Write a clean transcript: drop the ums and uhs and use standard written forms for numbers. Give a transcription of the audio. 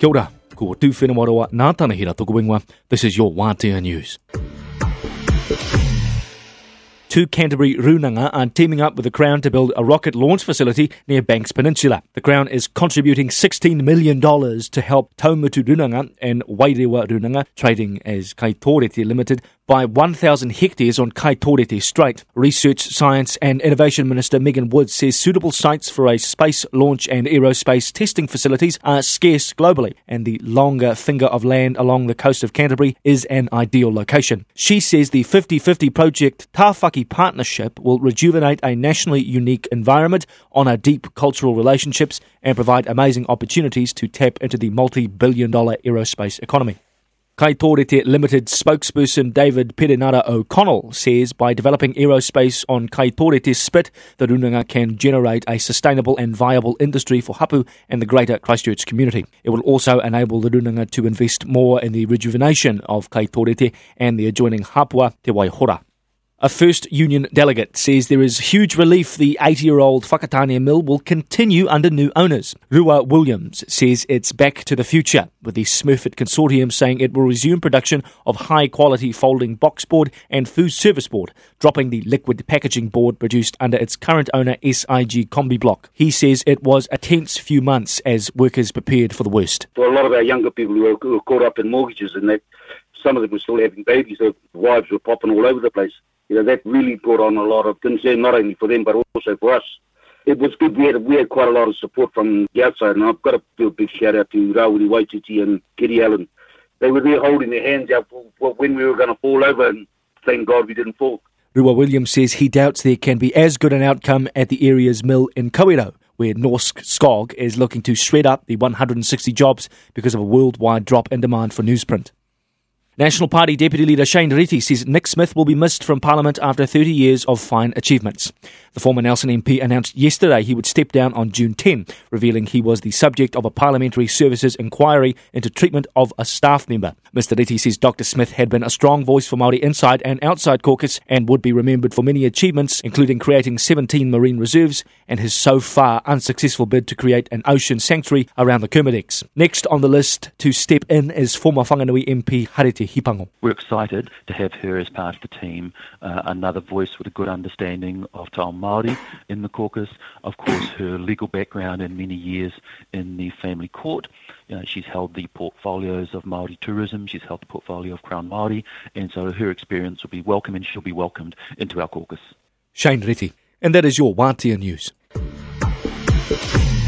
Kia ora, ko tū whenua nā tanahira tōku wingwa. This is your Wātea News. Two Canterbury Runanga are teaming up with the Crown to build a rocket launch facility near Banks Peninsula. The Crown is contributing $16 million to help Taumutu Runanga and Wairewa Runanga, trading as Kaitōrete Limited, buy 1,000 hectares on Kaitōrete Strait. Research, Science and Innovation Minister Megan Woods says suitable sites for a space launch and aerospace testing facilities are scarce globally, and the longer finger of land along the coast of Canterbury is an ideal location. She says the 50-50 project Tāwhaki Partnership will rejuvenate a nationally unique environment, honour deep cultural relationships and provide amazing opportunities to tap into the multi-billion-dollar aerospace economy. Kaitōrete Limited spokesperson David Perenara O'Connell says by developing aerospace on Kaitōrete Spit, the Runanga can generate a sustainable and viable industry for Hapu and the greater Christchurch community. It will also enable the Runanga to invest more in the rejuvenation of Kaitōrete and the adjoining Hapua Te Waihora. A First Union delegate says there is huge relief the 80-year-old Whakatane mill will continue under new owners. Rua Williams says it's back to the future, with the Smurfit Consortium saying it will resume production of high-quality folding box board and food service board, dropping the liquid packaging board produced under its current owner SIG Combi Block. He says it was a tense few months as workers prepared for the worst. For a lot of our younger people who were caught up in mortgages and that, some of them were still having babies, their wives were popping all over the place. You know, that really brought on a lot of concern, not only for them, but also for us. It was good. We had quite a lot of support from the outside, and I've got to do a big shout-out to Rawiri Waititi and Kitty Allen. They were there holding their hands out for when we were going to fall over, and thank God we didn't fall. Rua Williams says he doubts there can be as good an outcome at the area's mill in Kowero, where Norsk Skog is looking to shred up the 160 jobs because of a worldwide drop in demand for newsprint. National Party Deputy Leader Shane Reti says Nick Smith will be missed from Parliament after 30 years of fine achievements. The former Nelson MP announced yesterday he would step down on June 10, revealing he was the subject of a Parliamentary Services inquiry into treatment of a staff member. Mr Reti says Dr Smith had been a strong voice for Māori inside and outside caucus and would be remembered for many achievements, including creating 17 marine reserves and his so far unsuccessful bid to create an ocean sanctuary around the Kermadec. Next on the list to step in is former Whanganui MP Harete Hipango. We're excited to have her as part of the team, another voice with a good understanding of Te Ao Māori in the caucus. Of course, her legal background and many years in the family court. She's held the portfolios of Māori tourism, she's held the portfolio of Crown Māori, and so her experience will be welcome and she'll be welcomed into our caucus. Shane Reti. And that is your Wātea News.